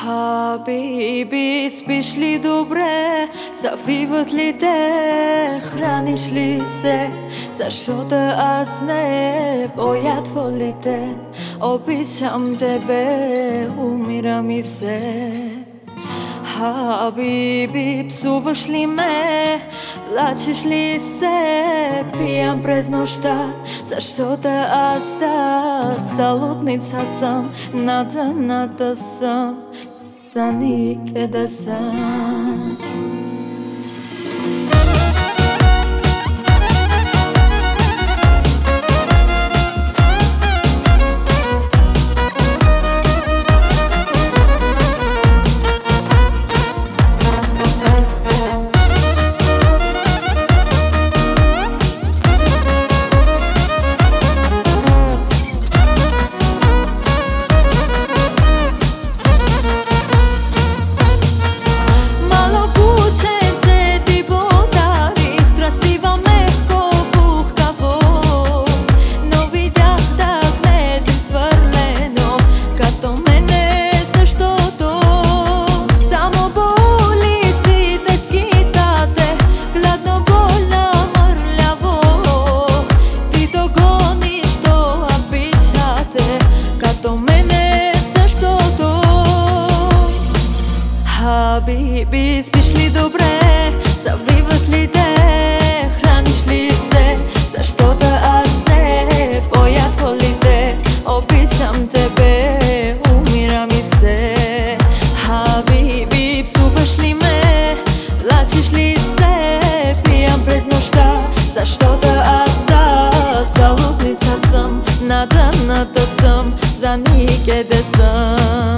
Хабиби, спиш ли добре? Завиват ли те? Храниш ли се? Защото аз не боя тволите. Обичам тебе, умира ми се. Хабиби, псуваш ли ме? Плачеш ли се? Пиям през нощта, защото аз салутница съм, наданата съм, за никъде съм. Хабиби, спиш ли добре? Завиват ли те? Храниш ли се? Защото аз не боя тволите. Обичам тебе, умира ми се. Хабиби, псуваш ли ме? Плачеш ли се? Пиям през нощта, защото аз залудница съм, наданата съм, за никъде съм.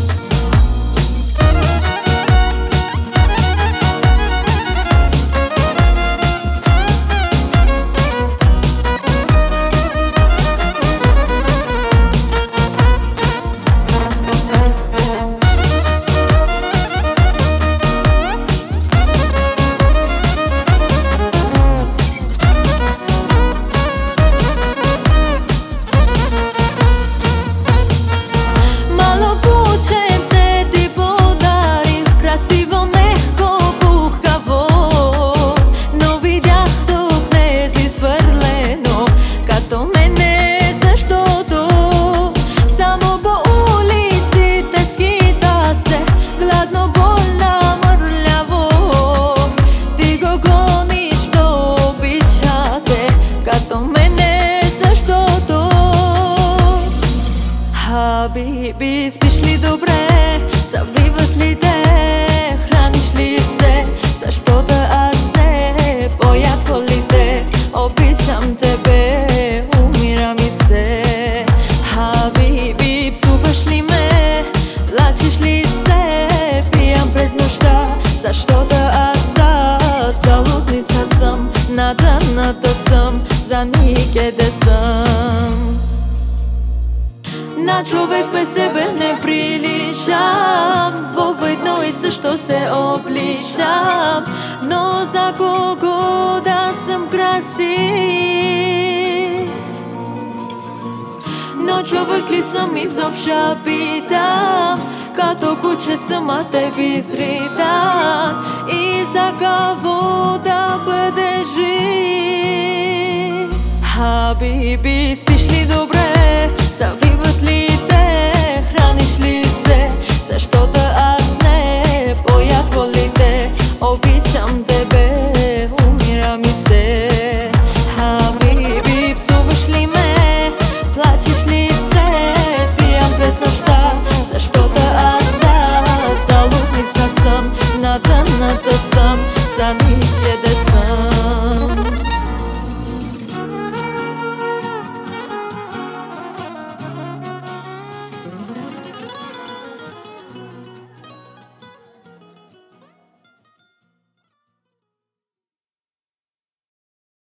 Хабиби, спиш ли добре? Завиват ли те? Храниш ли се? Защото аз не боя тволите. Обичам тебе, умира ми се. Хабиби, псуваш ли ме? Плачеш ли се? Пиям през нощта, защото аз залудница съм, наданата съм, за никъде съм. На човек без тебе не приличам, в едно и също се обличам, но за кого да съм красив? Но човек ли съм изобщо питам, като куче съм, а тебе изритам, и за кого да бъде жив? Хабиби, спиш ли добре?